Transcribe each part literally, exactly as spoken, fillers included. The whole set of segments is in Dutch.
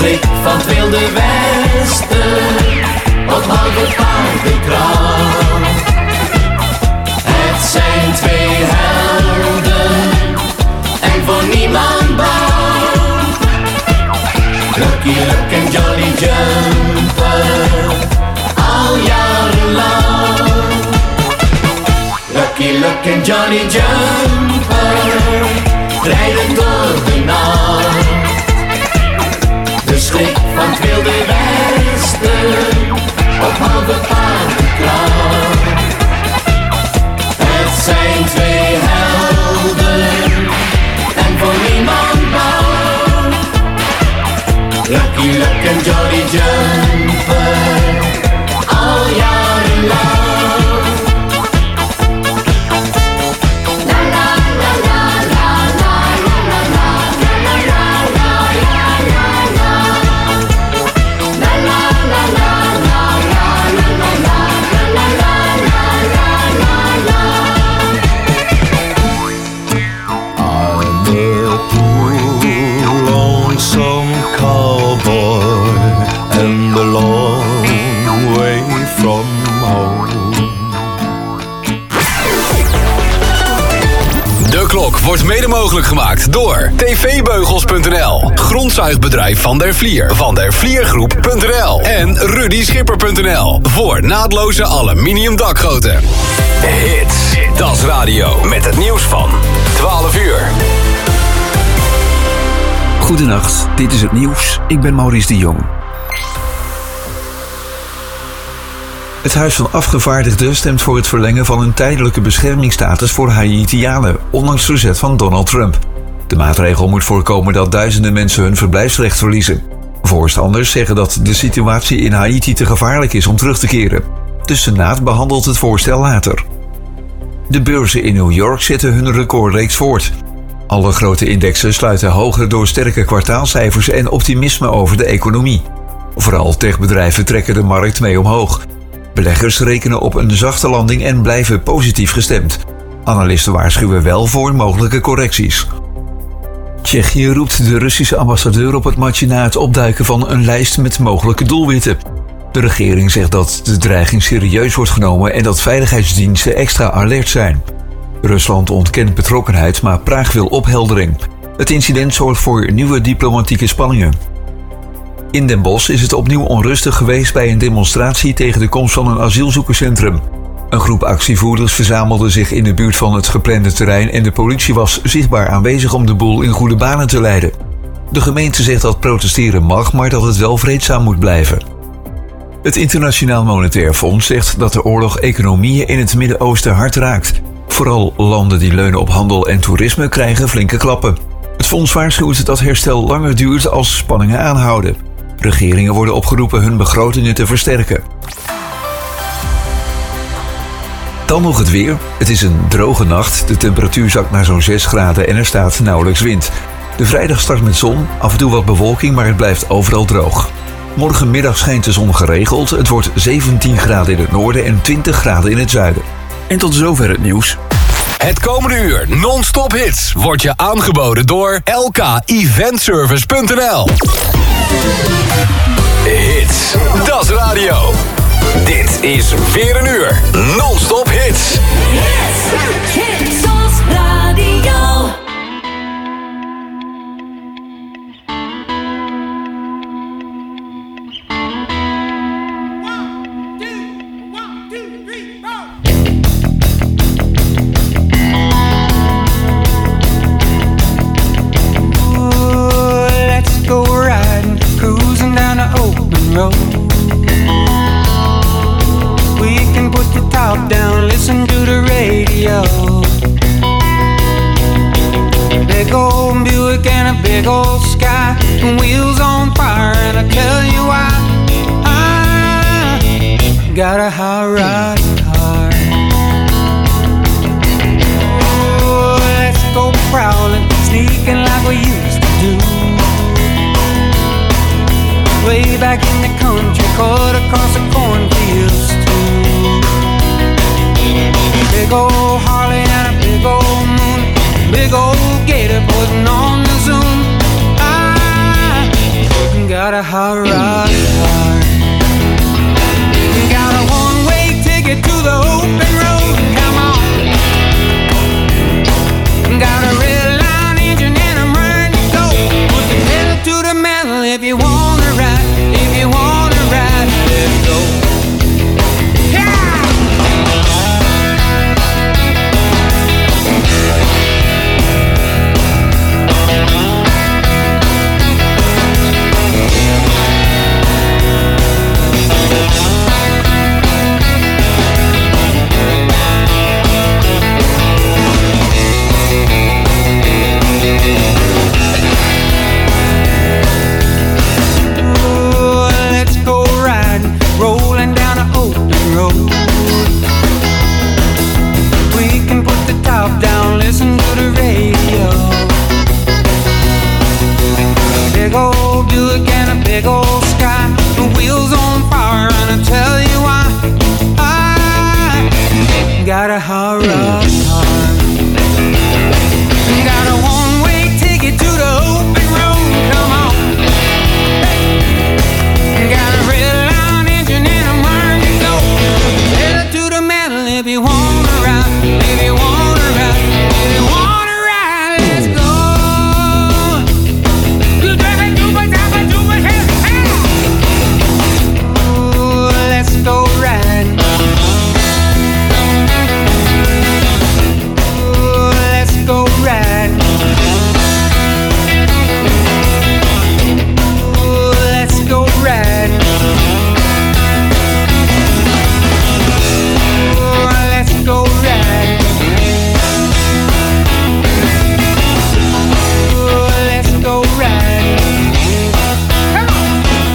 schrik van het wilde westen, op halve paardenkracht. Het zijn twee helden en voor niemand bang. Lucky Luke en Jolly Jumper, al jarenlang. Lucky Luke en Jolly Jumper, rijden door de nacht. De schrik van het wilde westen, op halve paardenkracht. Het zijn twee helden en voor niemand bang. Lucky Luke en Jolly Jumper, al jarenlang. Wordt mede mogelijk gemaakt door t v beugels punt n l, grondzuigbedrijf Van der Vlier, van der vliergroep punt n l en rudy schipper punt n l voor naadloze aluminium dakgoten. Hits, Das Radio met het nieuws van twaalf uur. Goedenacht, dit is het nieuws. Ik ben Maurice de Jong. Het Huis van Afgevaardigden stemt voor het verlengen van een tijdelijke beschermingsstatus voor Haïtianen, ondanks verzet van Donald Trump. De maatregel moet voorkomen dat duizenden mensen hun verblijfsrecht verliezen. Voorstanders zeggen dat de situatie in Haïti te gevaarlijk is om terug te keren. De Senaat behandelt het voorstel later. De beurzen in New York zetten hun recordreeks voort. Alle grote indexen sluiten hoger door sterke kwartaalcijfers en optimisme over de economie. Vooral techbedrijven trekken de markt mee omhoog. Beleggers rekenen op een zachte landing en blijven positief gestemd. Analisten waarschuwen wel voor mogelijke correcties. Tsjechië roept de Russische ambassadeur op het matje na het opduiken van een lijst met mogelijke doelwitten. De regering zegt dat de dreiging serieus wordt genomen en dat veiligheidsdiensten extra alert zijn. Rusland ontkent betrokkenheid, maar Praag wil opheldering. Het incident zorgt voor nieuwe diplomatieke spanningen. In Den Bosch is het opnieuw onrustig geweest bij een demonstratie tegen de komst van een asielzoekerscentrum. Een groep actievoerders verzamelde zich in de buurt van het geplande terrein en de politie was zichtbaar aanwezig om de boel in goede banen te leiden. De gemeente zegt dat protesteren mag, maar dat het wel vreedzaam moet blijven. Het Internationaal Monetair Fonds zegt dat de oorlog economieën in het Midden-Oosten hard raakt. Vooral landen die leunen op handel en toerisme krijgen flinke klappen. Het fonds waarschuwt dat herstel langer duurt als spanningen aanhouden. Regeringen worden opgeroepen hun begrotingen te versterken. Dan nog het weer. Het is een droge nacht. De temperatuur zakt naar zo'n zes graden en er staat nauwelijks wind. De vrijdag start met zon, af en toe wat bewolking, maar het blijft overal droog. Morgenmiddag schijnt de zon geregeld. Het wordt zeventien graden in het noorden en twintig graden in het zuiden. En tot zover het nieuws. Het komende uur non-stop hits wordt je aangeboden door l k event service punt n l. Hits, Das Radio. Dit is weer een uur non-stop hits. Hits, hits, Das Radio. Down, listen to the radio. Big old Buick and a big old sky, and wheels on fire, and I tell you why. I got a hot rod car. Oh, let's go prowling, sneaking like we used to do. Way back in the country, cut across the cornfields too. Big old Harley and a big old moon, big old gator putting on the zoom. I got a hot rod car. Got a one-way ticket to the open road. Come on. Got a red line engine and I'm ready to go. Put the pedal to the metal if you wanna ride. If you wanna ride, let's go. Big old sky, the wheels on fire, and I tell you why. I got a hot rod car. Got a one-way ticket to the open road. Come on. Got a red line engine and I'm ready to go. Pedal to the metal if you wanna ride. If you wanna ride. If you wanna ride, let's go. Go ride. Ooh, let's go ride. Ooh, let's go ride. Ooh, let's go ride. Ooh, let's go ride. Come on.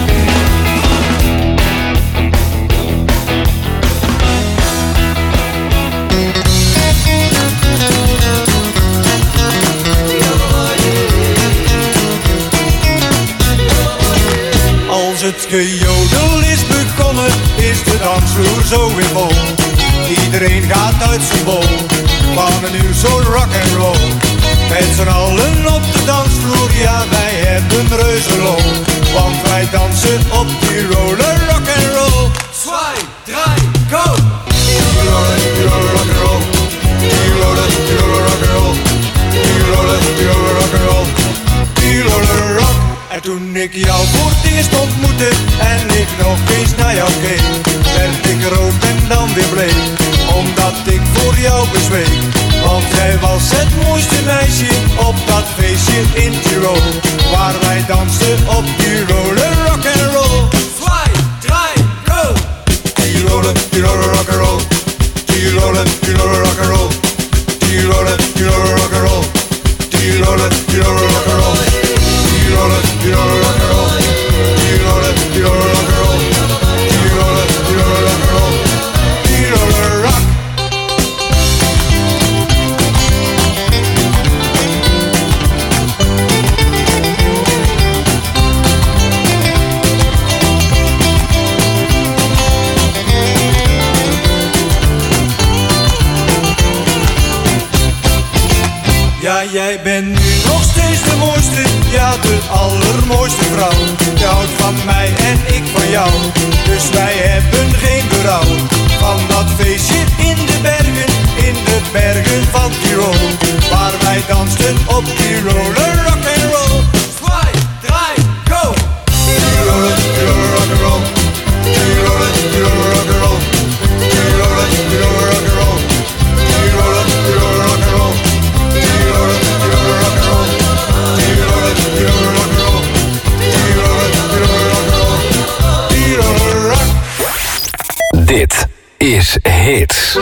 Als het gejodel is begonnen, is de dansvloer zo weer vol. Iedereen gaat uit zijn bol, van een uur zo rock and roll. Met z'n allen op de dansvloer, ja wij hebben reuze lol. Want wij dansen op die roller rock and roll. Zwei, drei, go! Die roller, die roller rock and roll. Die roller, die roller rock and roll. Die roller, die roller rock and roll. Die roller rock. En toen ik jou voor het eerst ontmoette en ik nog eens naar jou keek, werd ik rood en dan weer bleek, omdat ik voor jou bezweek. Want jij was het mooiste meisje op dat feestje in Tirol, waar wij dansten op die roller rock and roll. Zwei, drei, go! Die roller, die roller rock and roll. Die roller, die roller rock and roll. Die roller, die roller rock and roll. Die roller, die roller rock and roll. Die roller, die roller rock and roll. Die roller, die roller rock and roll. Die roller, die roller rock and roll. Die roller rock. Ja, jij bent nu nog steeds de mooiste, ja de allermooiste vrouw. Je houdt van mij en ik van jou, dus wij hebben geen berouw. Van dat feestje in de bergen, in de bergen van Tirol, waar wij dansten op die roller rock and roll. Zwei, drei, go! Die roller, die roller rock and roll. Die roller, die roller rock and roll. Die roller, die roller rock and roll. Die roller, die roller rock and roll. Die roller, die roller rock and roll. Die roller, die roller rock and roll. Die roller, die roller rock and roll. Die roller rock. Dit is Hits.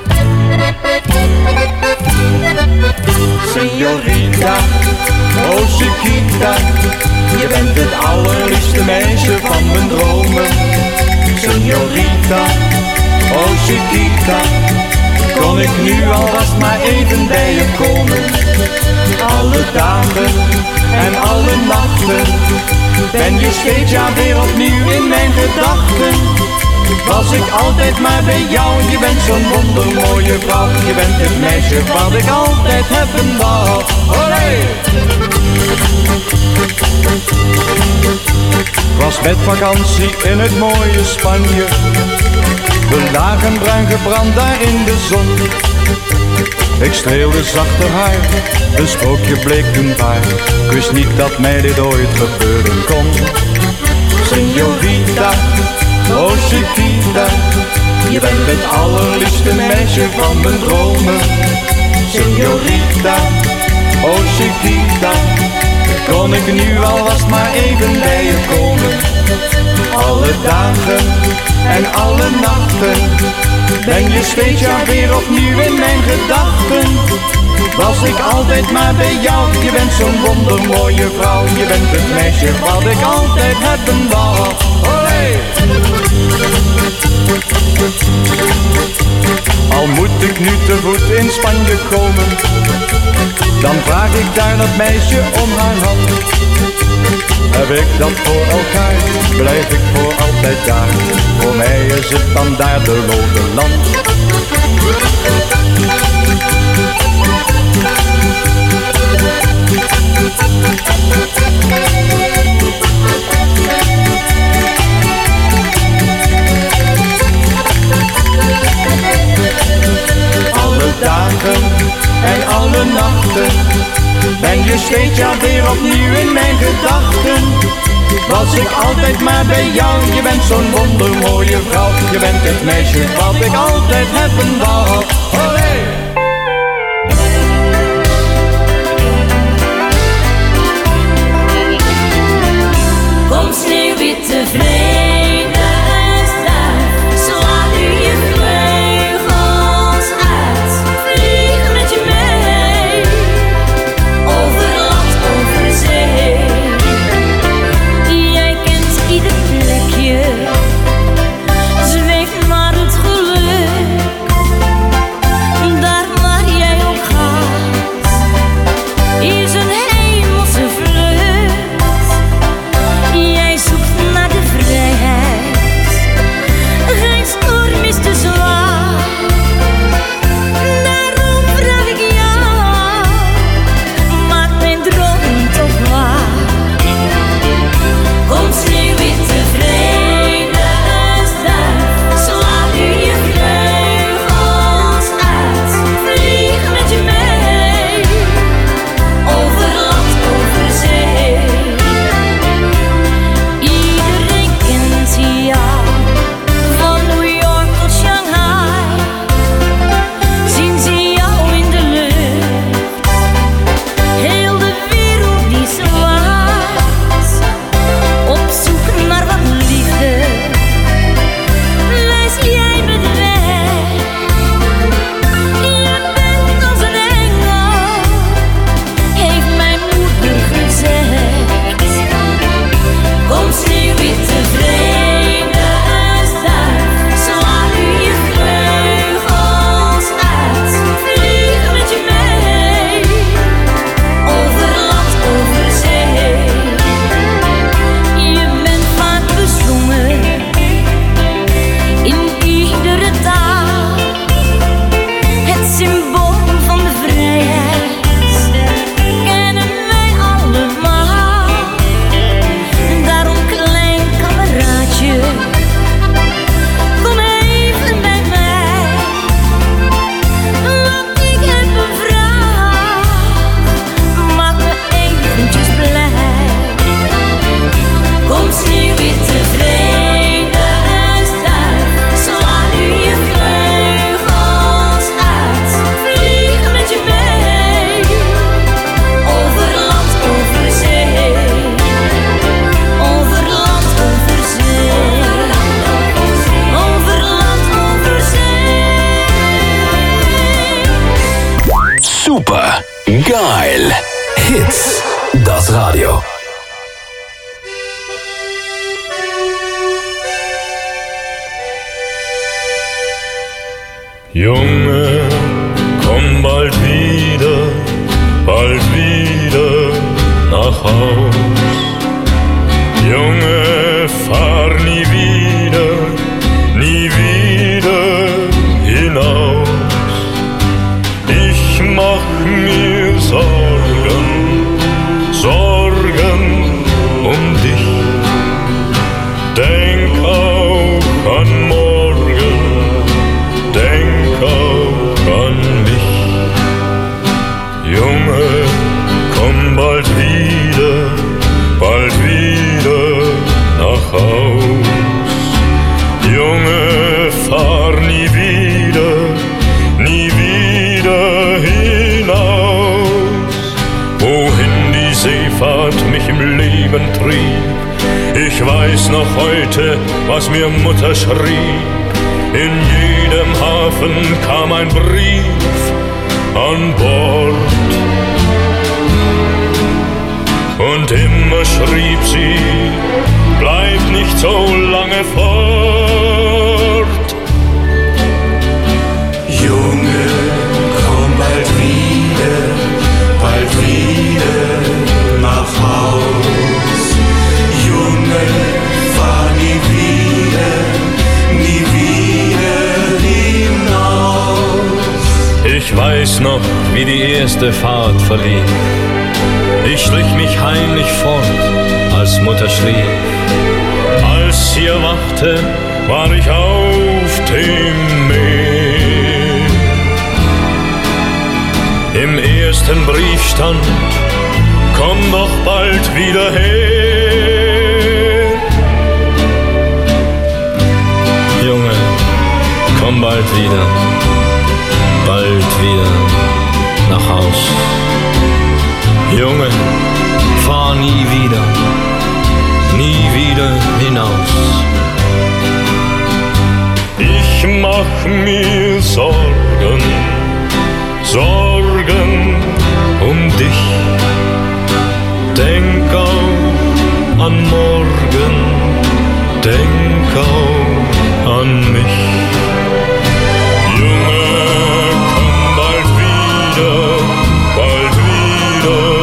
Señorita, oh Chiquita, je bent het allerliefste meisje van mijn dromen. Señorita, oh Chiquita, kon ik nu alvast maar even bij je komen. Alle dagen en alle nachten ben je steeds ja weer opnieuw in mijn gedachten. Was ik altijd maar bij jou, je bent zo'n wondermooie vrouw. Je bent het meisje wat ik altijd hebben wou. Olé! met vakantie in het mooie Spanje. We lagen bruin gebrand daar in de zon. Ik streelde zachter haar, een sprookje bleek toen waar. Ik wist niet dat mij dit ooit gebeuren kon. Señorita, oh Chiquita, je bent het allerliefste meisje van mijn dromen. Señorita, oh Chiquita, kon ik nu alvast maar even bij je komen. Alle dagen en alle nachten ben je steeds jaar weer opnieuw in mijn gedachten. Was ik altijd maar bij jou, je bent zo'n wondermooie vrouw. Je bent het meisje wat ik altijd hebben wou. Olé! Al moet ik nu te voet in Spanje komen, dan vraag ik daar dat meisje om haar hand. Heb ik dat voor elkaar, blijf ik voor altijd daar. Voor mij is het dan daar de lode land. Alle dagen en alle nachten ben je steeds jaar weer opnieuw in mijn gedachten. Was ik altijd maar bij jou, je bent zo'n wondermooie vrouw. Je bent het meisje wat ik altijd hebben wou. Olé! Kom sneeuwwitte vredesduif, sla nu je vleugels uit. Vlieg met je mee, over land, over zee. Jij kent ieder plekje, zweef naar het geluk. Daar waar jij ook gaat, is een hemelse vlucht. Jij zoekt naar de vrijheid, geen storm is te zwaar. Daarom vraag ik jou, maak mijn droom toch waar. Kom sneeuwwitte vredesduif, sla nu je vleugels uit. Vlieg met je mee, over land, over zee. Iedereen kent jou, van New York tot Shanghai. Zien ze jou in de lucht, heel de wereld die zwaait. Op zoek naar wat liefde, wijs jij me de weg. Je bent als een engel, heeft mijn moeder gezegd. Kom sneeuwwitte vredesduif, sla nu je vleugels uit. Vlieg met je mee, over land, over zee. Je bent vaak bezongen in iedere taal, het symbool van de vrijheid kennen wij allemaal. Daarom klein kameraadje, kom even bij mij, want ik heb een vraag, maak me eventjes blij. Kom sneeuwwitte vredesduif, sla nu je vleugels uit. Vlieg met je mee, over land, over zee. Over land, over zee. Over land, over zee. Super geil. Hits. Das Radio. Junge, komm bald wieder, bald wieder nach Haus. Junge, fahr nie wieder, nie wieder hinaus. Ich mach mir Sorgen, Sorgen um dich. Haus. Junge, fahr nie wieder, nie wieder hinaus. Wohin die Seefahrt mich im Leben trieb, ich weiß noch heute, was mir Mutter schrieb. In jedem Hafen kam ein Brief an Bord. Und immer schrieb sie, bleib nicht so lange fort. Junge, komm bald wieder, bald wieder nach Haus. Junge, fahr nie wieder, nie wieder hinaus. Ich weiß noch, wie die erste Fahrt verlief. Ich schlich mich heimlich fort, als Mutter schlief. Als sie erwachte, war ich auf dem Meer. Im ersten Brief stand, komm doch bald wieder her. Junge, komm bald wieder, bald wieder nach Haus. Junge, fahr nie wieder, nie wieder hinaus. Ich mach mir Sorgen, Sorgen um dich. Denk auch an morgen, denk auch an mich. Junge, komm bald wieder, bald wieder.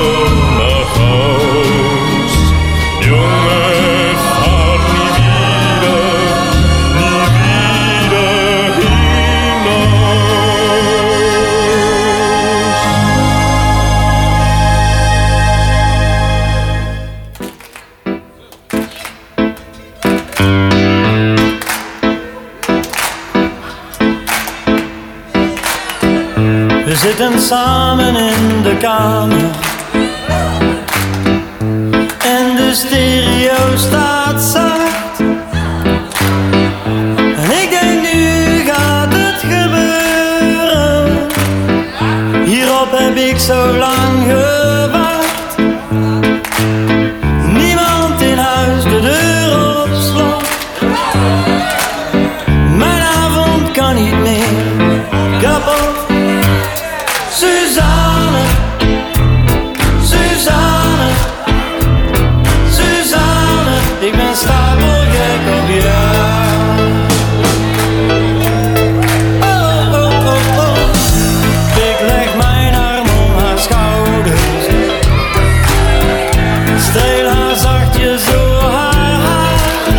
We zitten samen in de kamer en de stereo staat zacht. En ik denk, nu gaat het gebeuren. Hierop heb ik zo lang gewacht. Niemand in huis, de deur op slot. Mijn avond kan niet meer kapot. Suzanne, Suzanne, Suzanne, ik ben stapelgek op jou. Oh, oh, oh, oh. Ik leg mijn arm om haar schouders, streel haar zachtjes door haar haar.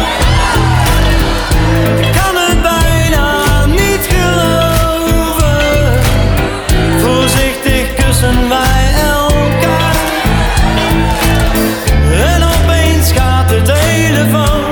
Ik kan het bijna niet geloven, voorzichtig kussen wij elkaar. En opeens gaat de telefoon.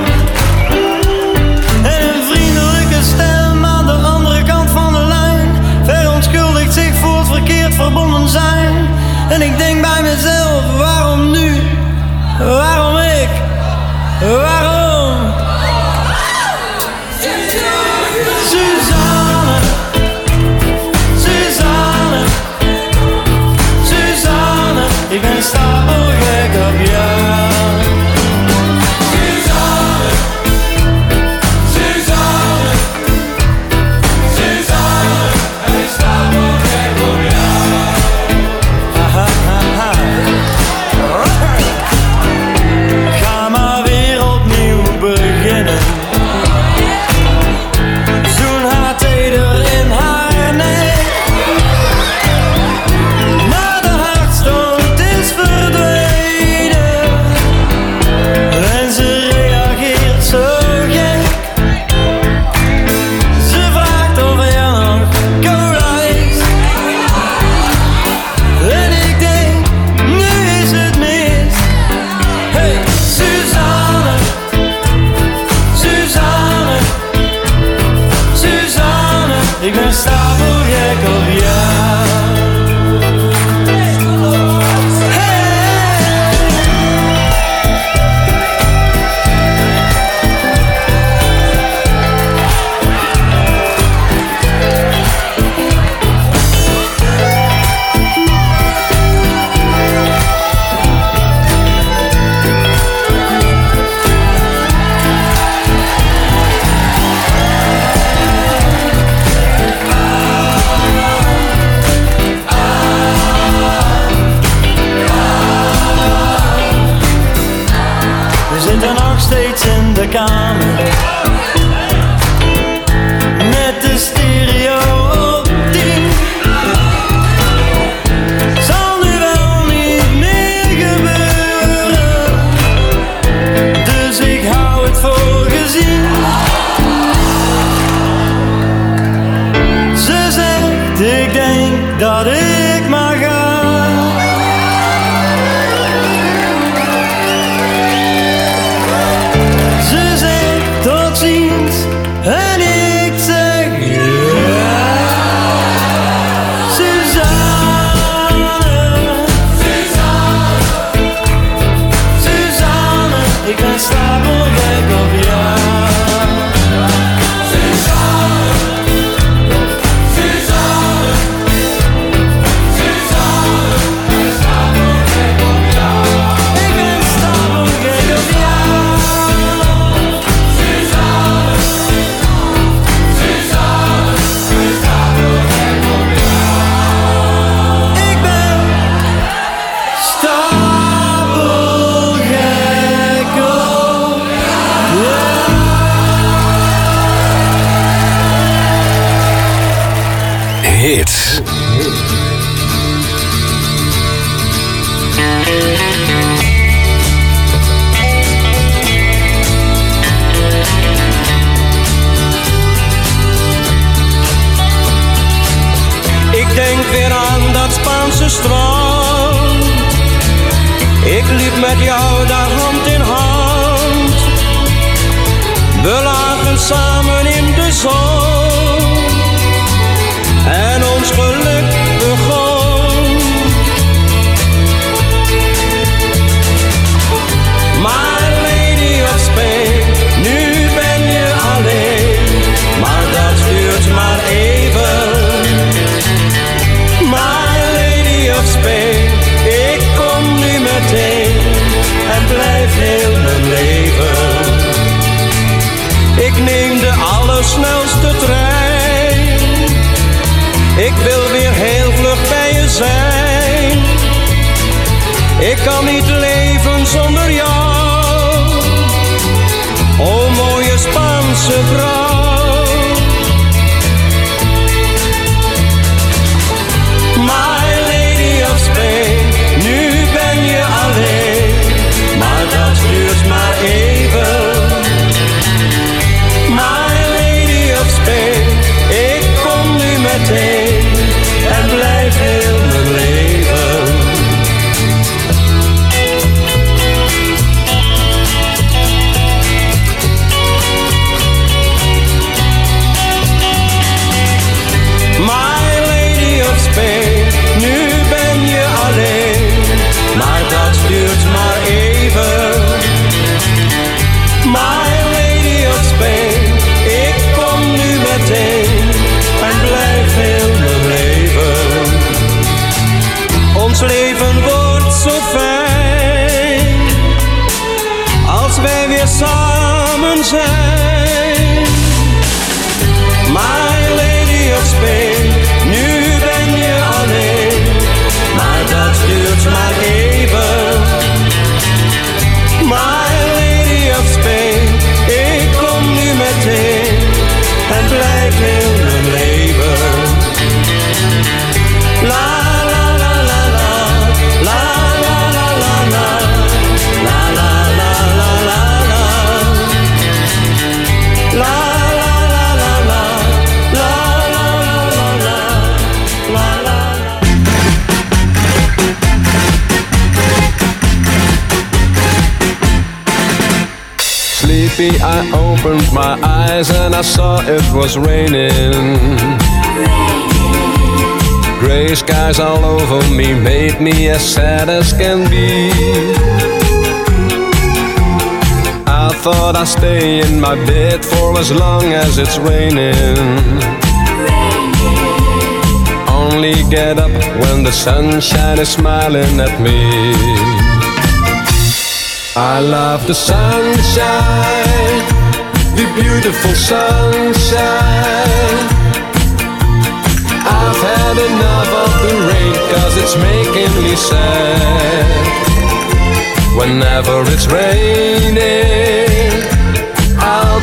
steeds in de kamer. Met de stereo op tien. Zal nu wel niet meer gebeuren, dus ik hou het voor gezien. Ze zegt, ik denk dat ik maar ga. Ze zegt, tot ziens, en ik zeg, ja. Suzanne, Suzanne, Suzanne, ik ben stapelgek op jou. Hits. Ik denk weer aan dat Spaanse strand. Ik liep met jou daar hand in hand. We lagen samen in de zon en ons geluk begon. My lady of Spain, nu ben je alleen, maar dat duurt maar even. My lady of Spain, ik kom nu meteen en blijf heel mijn leven. Ik neem de allersnelste trein. Ik wil weer heel vlug bij je zijn. Ik kan niet leven zonder jou, o mooie Spaanse vrouw. My lady of Spain, nu ben je alleen, maar dat duurt maar even. My lady of Spain, ik kom nu meteen en blijf heel mijn leven. My lady of Spain, nu ben je alleen, maar dat duurt maar even. My lady of Spain, ik kom nu meteen en blijf heel mijn leven. Ons leven wordt zo fijn als wij weer samen zijn. My lady of Spain, nu ben je alleen, maar dat duurt maar even. My lady of Spain, ik kom nu meteen en blijf heel mijn leven. La la la la la, la la la la la, la la la la la la, la la la la la, la la la la la, la la. Sleepy, I opened my eyes and I saw it was raining. Gray skies all over me made me as sad as can be. I thought I'd stay in my bed for as long as it's raining. Only get up when the sunshine is smiling at me. I love the sunshine, the beautiful sunshine. I've had enough of the rain, cause it's making me sad. Whenever it's raining,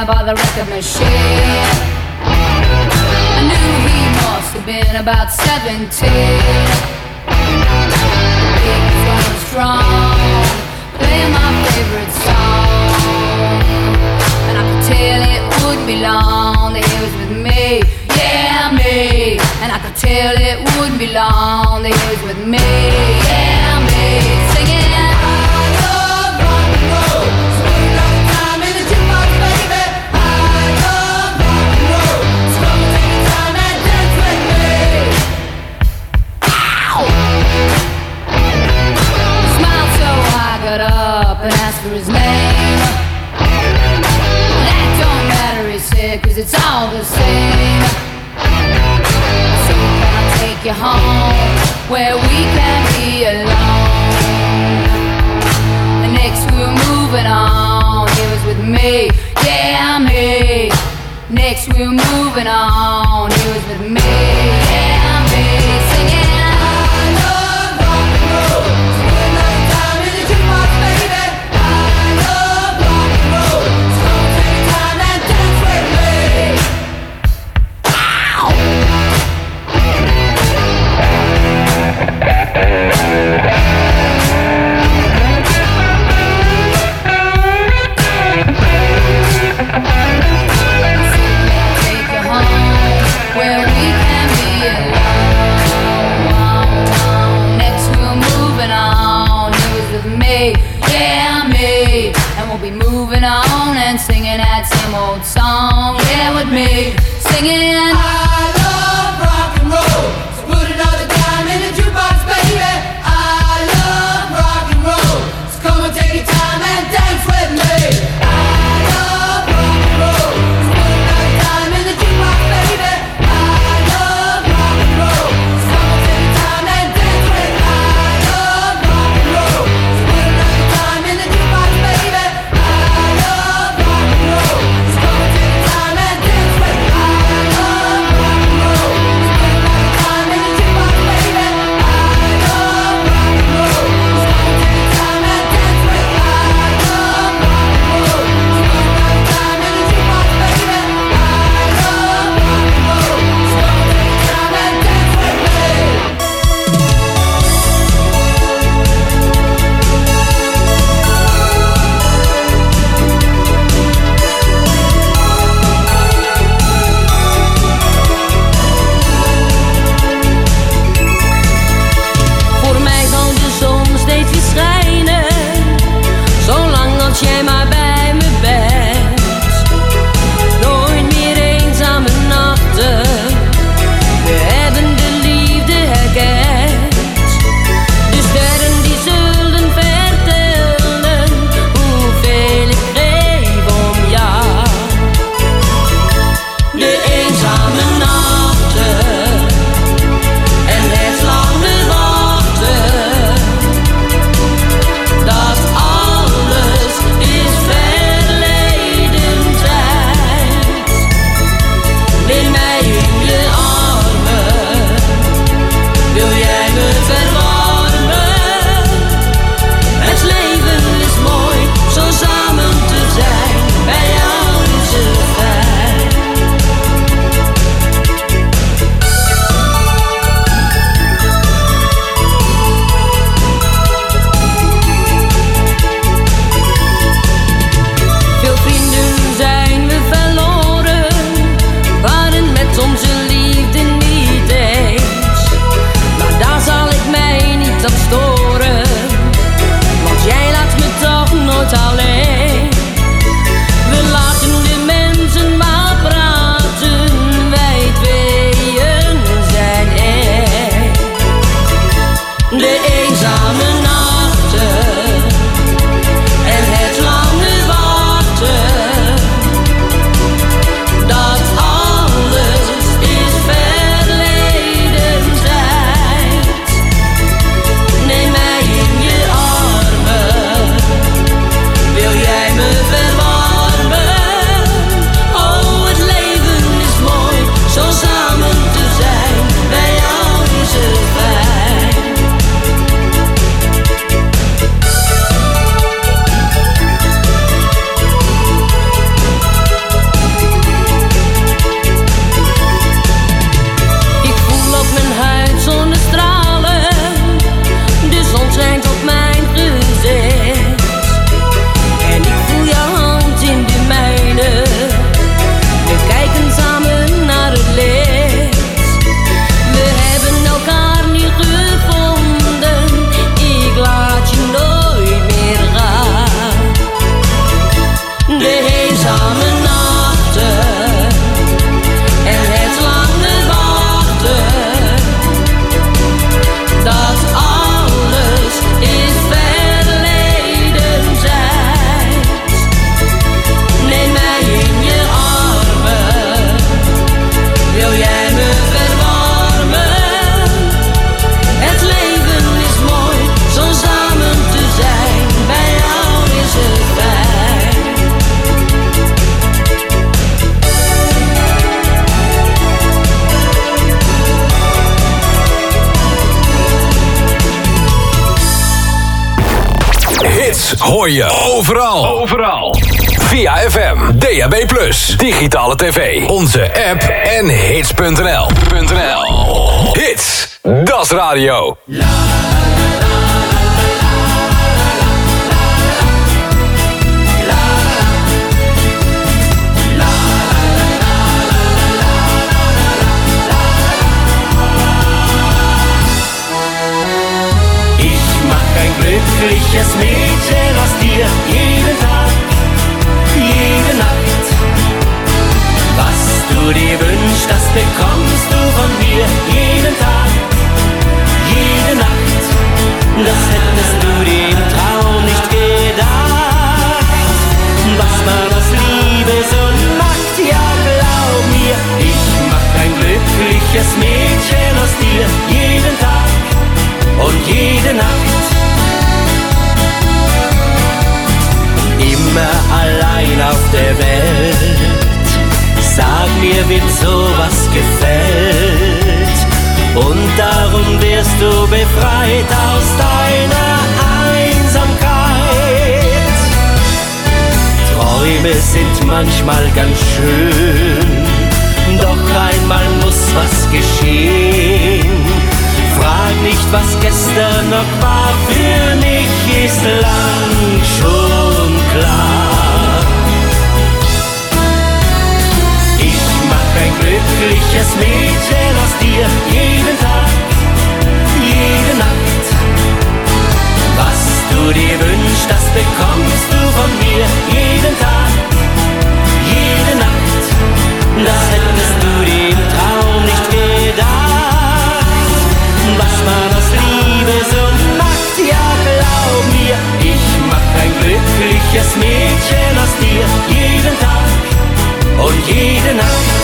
there by the record machine. I knew he must have been about seventeen. Big twelve strong, playing my favorite song. And I could tell it wouldn't be long that he was with me, yeah me. And I could tell it wouldn't be long that he was with me, yeah me. Singing I love rock and roll, so put another time in the jukebox, baby. I love rock and roll, so come and take your time and dance with me. Ow! He smiled so I got up and asked for his name. That don't matter, he said, cause it's all the same. So can I take you home where we can be alone? And next we were moving on, he was with me, yeah me. Next we were moving on, he was with me, yeah me. Singing I love rock and roll, so put another time in the jukebox, baby. I love rock and roll, so come take your time and dance with me. Ow! Take you home where we can be alone. Next we're moving on, he was with me, yeah me. And we'll be moving on and singing that same old song, yeah with me. Singing I love rock and roll, so put another dime in the jukebox, baby. I love rock and roll, so come and take your time and dance with me. I love rock and roll, so put another dime in the jukebox, baby. I love rock and roll, so come and take your time and dance with me. I love rock and roll, so put another dime in the jukebox, baby. I love rock and roll, so come and take your time and dance with me. I love rock and roll, so put another dime in the jukebox, baby. I love rock and roll, so come and take your time and dance with me. I love rock and roll, so put another dime in the jukebox, baby. I love rock and roll, so come and take your time and dance with me. Voor mij zal de zon steeds weer schijnen, zolang als jij maar bij me bent. Nooit meer eenzame nachten, we hebben de liefde herkend. De sterren die zullen vertellen hoeveel ik geef om jou. De eenzame nachten en het lange wachten, dat alles is verleden tijd. Neem mij in je armen, wil jij me verwarmen? Het leven is mooi, zo samen te zijn, bij jou is het fijn. Veel vrienden zijn we verloren, waren met onze liefde niet eens. Maar daar zal ik mij niet aan storen, want jij laat me toch nooit alleen. We laten de mensen maar praten, wij tweeën zijn één. De eenzame nachten en het lange wachten, dat alles is verleden tijd. Neem mij in je armen, wil jij me verwarmen? Oh, het leven is mooi, zo samen te zijn, bij jou is het fijn. Ons hoor je overal. Overal. Via F M, D A B plus, digitale tv, onze app en hits punt n l. Hits, dat is radio. Glückliches Mädchen aus dir, jeden Tag, jede Nacht. Was du dir wünschst, das bekommst du von mir, jeden Tag, jede Nacht. Das hättest du dir im Traum nicht gedacht. Was man aus Liebe so macht, ja glaub mir, ich mach ein glückliches Mädchen aus dir, jeden Tag und jede Nacht. Immer allein auf der Welt, sag mir, wem sowas gefällt. Und darum wirst du befreit aus deiner Einsamkeit. Träume sind manchmal ganz schön, doch einmal muss was geschehen. Frag nicht, was gestern noch war, für mich ist lang schon klar. Ich mach ein glückliches Mädchen aus dir, jeden Tag, jede Nacht. Was du dir wünschst, das bekommst du von mir, jeden Tag, jede Nacht. Das hättest du dir im Traum nicht gedacht. Was man aus Liebe so macht, ja glaub mir, ich mach ein glückliches Mädchen aus dir, jeden Tag und jede Nacht.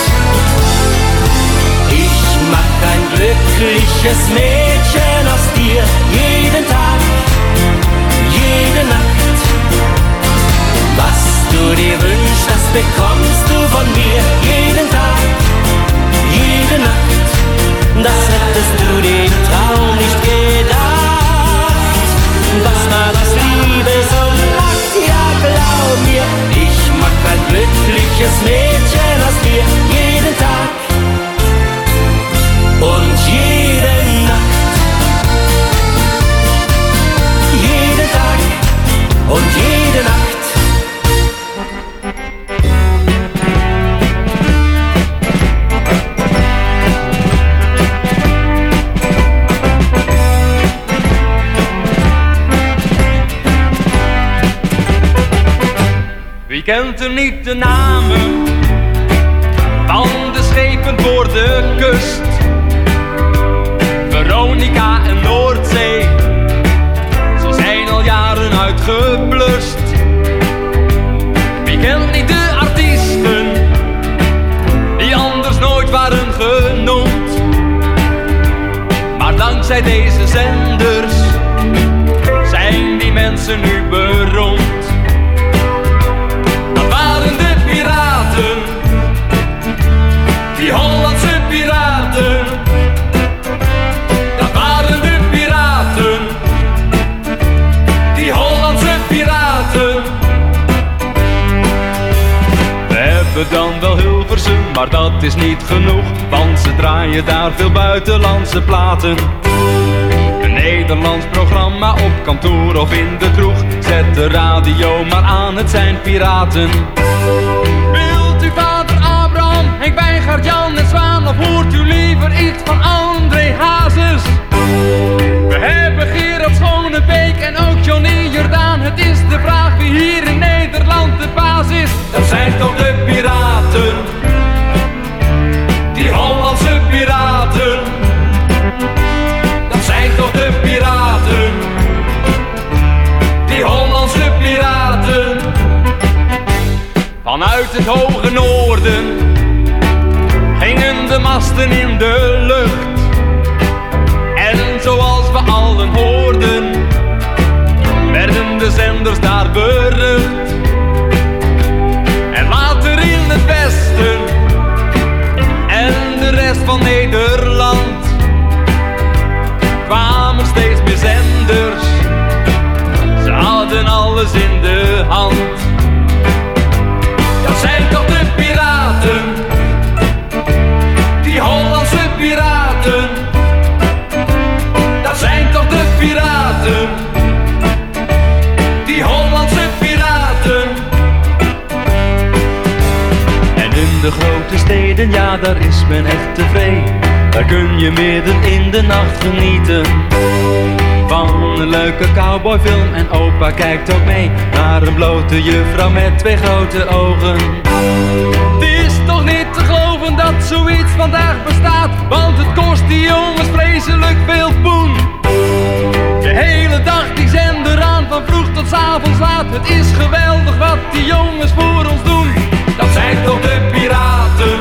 Ich mach ein glückliches Mädchen aus dir, jeden Tag, jede Nacht. Was du dir wünschst, das bekommst du von mir, jeden Tag, jede Nacht. Das hättest du den Traum nicht gedacht. Was man aus Liebe so macht, ja glaub mir, ich mach ein glückliches Mädchen aus dir, jeden Tag und jede Nacht. Jeden Tag und jede Nacht. Wie kent er niet de namen van de schepen voor de kust? Veronica en Noordzee, ze zijn al jaren uitgeblust. Wie kent niet de artiesten die anders nooit waren genoemd? Maar dankzij deze zenders zijn die mensen nu beroemd. Die Hollandse piraten, dat waren de piraten. Die Hollandse piraten. We hebben dan wel Hilversum, maar dat is niet genoeg, want ze draaien daar veel buitenlandse platen. Een Nederlands programma op kantoor of in de kroeg, zet de radio maar aan, het zijn piraten. Wilt u vader Abraham, Henk Wijngaard, Jan en Zwaan, of hoort u liever iets van André Hazes? We hebben Gerard Schonebeek en ook Johnny Jordaan. Het is de vraag wie hier in Nederland de baas is. Dat zijn toch de piraten, die Hollandse piraten. Dat zijn toch de piraten, die Hollandse piraten. Vanuit het hoge noorden hingen de masten in de lucht. En zoals we allen hoorden, werden de zenders daar berucht. En later in het westen en de rest van Nederland kwamen steeds meer zenders. Ze hadden al alles in de hand. Dat zijn toch de piraten, die Hollandse piraten. Dat zijn toch de piraten, die Hollandse piraten. En in de grote steden, ja daar is men echt tevreden. Daar kun je midden in de nacht genieten van een leuke cowboyfilm. En opa kijkt ook mee naar een blote juffrouw met twee grote ogen. Het is toch niet te geloven dat zoiets vandaag bestaat, want het kost die jongens vreselijk veel poen. De hele dag die zender aan, van vroeg tot 's avonds laat. Het is geweldig wat die jongens voor ons doen. Dat zijn toch de piraten,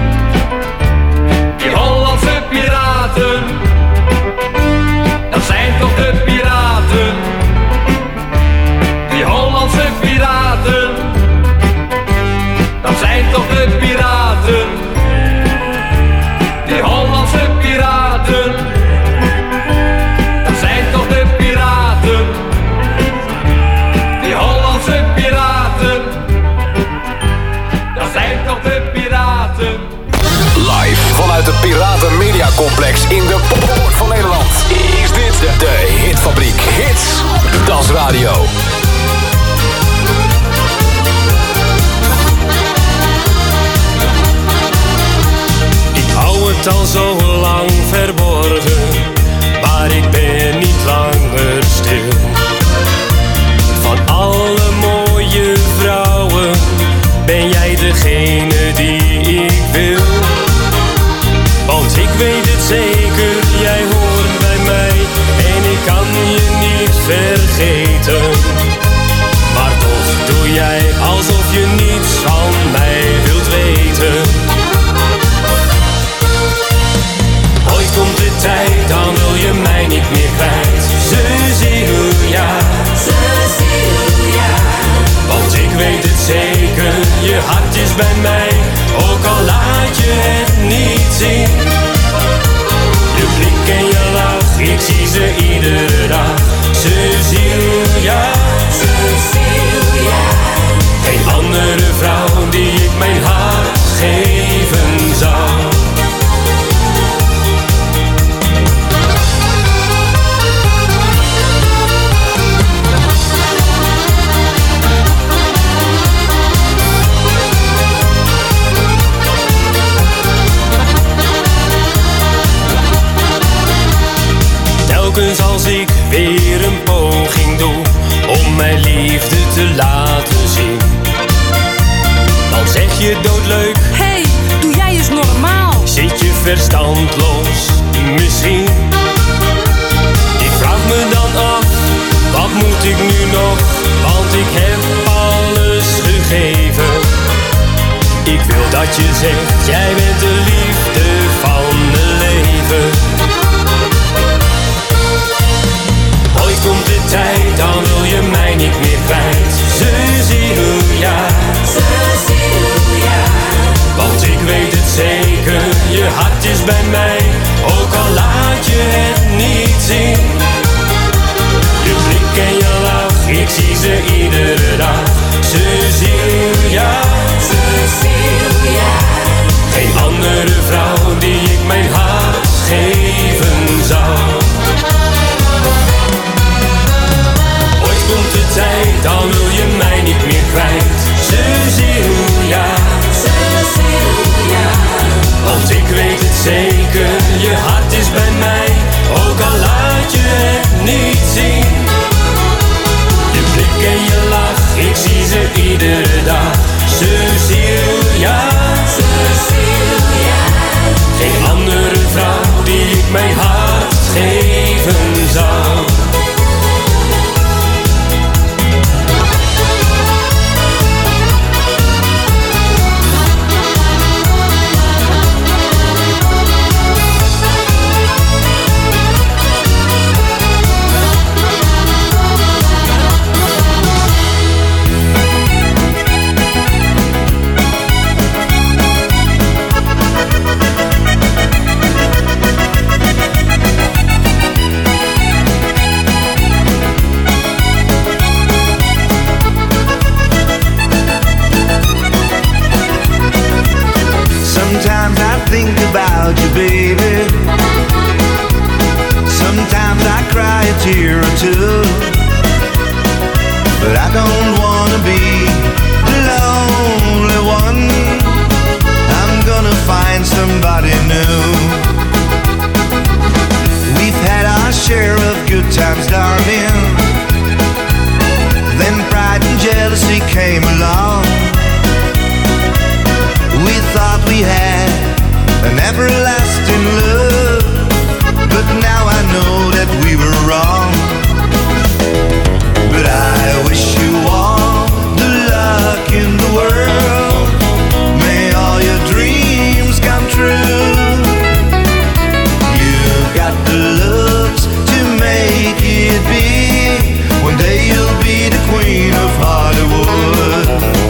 die Hollandse piraten. Dat zijn toch de piraten, die Hollandse piraten. Dat zijn toch de piraten, die Hollandse piraten. Dat zijn toch de piraten, die Hollandse piraten. Dat zijn toch de piraten. Live vanuit het Piraten Media Complex in de Poort van Nederland is dit de, de Hitfabriek Hits. Das Radio. Ik hou het al zo lang verborgen, maar ik ben niet langer stil. Van alle mooie vrouwen ben jij degene die ik wil. Want ik weet het zeker, jij hoort bij mij en ik kan je niet vergeten. Maar toch doe jij alsof je niets van mij wilt weten. Ooit komt de tijd, dan wil je mij niet meer kwijt. Cecilia, Cecilia. Want ik weet het zeker, je hart is bij mij, ook al laat je het niet zien. Je blik en je lach, ik zie ze iedere dag. Cecilia, Cecilia. Geen andere vrouw die ik mijn hart geven zou. Telkens als ik weer een poging doe om mijn liefde te laten zien, dan zeg je doodleuk, hey, doe jij eens normaal? Zit je verstand los, misschien? Ik vraag me dan af, wat moet ik nu nog? Want ik heb alles gegeven. Ik wil dat je zegt, jij bent de liefde van mijn leven. Ooit komt de tijd, dan wil je mij niet meer kwijt. Cecilia, Cecilia. Want ik weet het zeker, je hart is bij mij, ook al laat je het niet zien. Je blik en je lach, ik zie ze iedere dag. Cecilia, Cecilia. Geen andere vrouw die ik mijn hart geven zou. Ooit komt de tijd, dan wil je mij niet meer kwijt. Cecilia, Cecilia. Want ik weet het zeker, je hart is bij mij, ook al laat je het niet zien. Je blik en je lach, ik zie ze iedere dag. Cecilia, Cecilia. Geen andere vrouw die ik mijn hart geven zou. but I don't wanna be the lonely one. I'm gonna find somebody new. We've had our share of good times, darling. Then pride and jealousy came along. We thought we had an everlasting love, but now I know that we were wrong. But I wish you all the luck in the world. May all your dreams come true. You got the looks to make it big. One day you'll be the queen of Hollywood.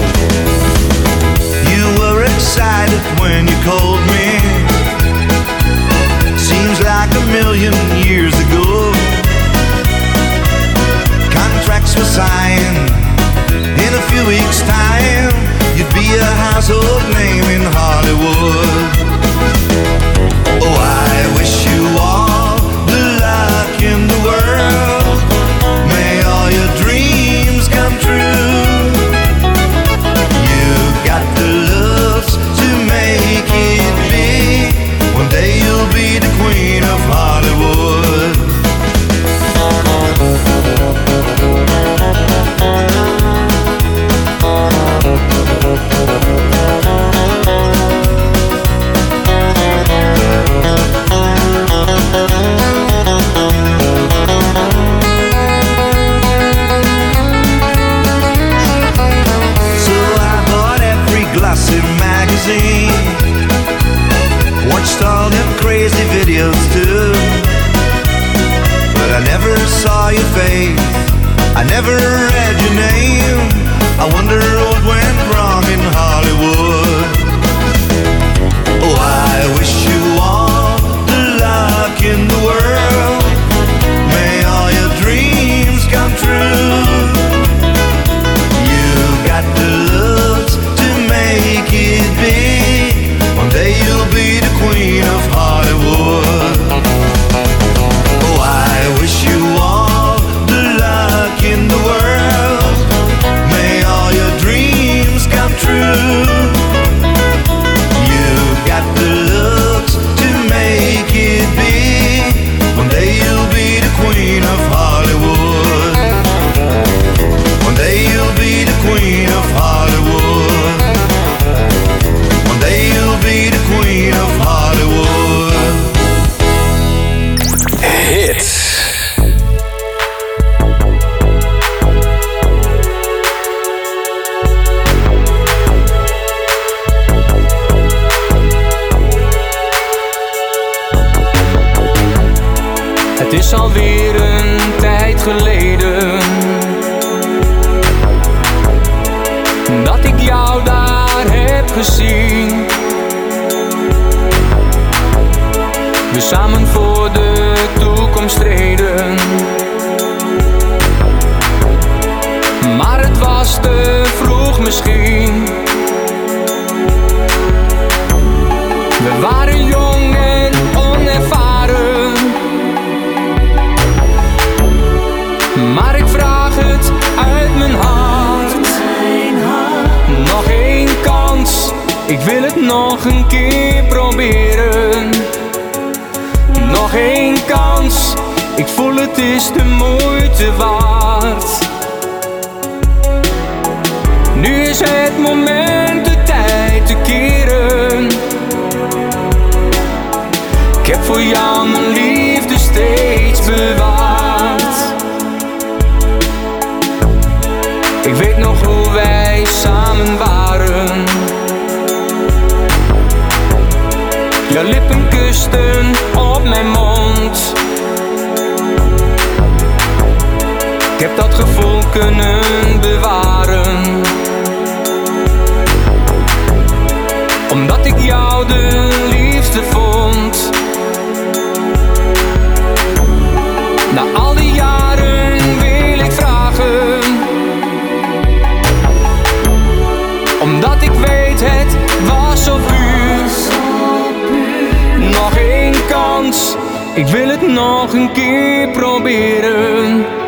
You were excited when you called me. Seems like a million years ago. Contracts were signed. In a few weeks' time, you'd be a household name in Hollywood. Oh, I wish you all the luck in the world. May all your dreams come true. You got the looks to make it big. One day you'll be the queen of Hollywood. Watched all them crazy videos too, but I never saw your face, I never read your name. I wonder what went wrong in Hollywood. Oh, I wish you all the luck in the world. May all your dreams come true. You got the looks to make it big. One day you'll be the queen of Hollywood. Oh, I wish you all the luck in the world. May all your dreams come true. You got the looks to make it big. One day you'll be the queen of Hollywood. One day you'll be the queen of Hollywood. One day you'll be the queen of Hollywood. Hits. Het is alweer een tijd geleden dat ik jou daar heb gezien. We samen voor de toekomst streden, maar het was te vroeg misschien. We waren jong en onervaren, maar ik vraag het uit mijn hart. Nog één kans, ik wil het nog een keer proberen. Nog één kans, ik voel het is de moeite waard. Nu is het moment de tijd te keren. Ik heb voor jou mijn liefde steeds bewaard. Ik weet nog hoe wij samen waren. Jouw lippen kusten op mijn mond. Ik heb dat gevoel kunnen bewaren, omdat ik jou de liefste vond. Na al die jaren wil ik vragen, omdat ik weet het was zo puur. Nog één kans, ik wil het nog een keer proberen.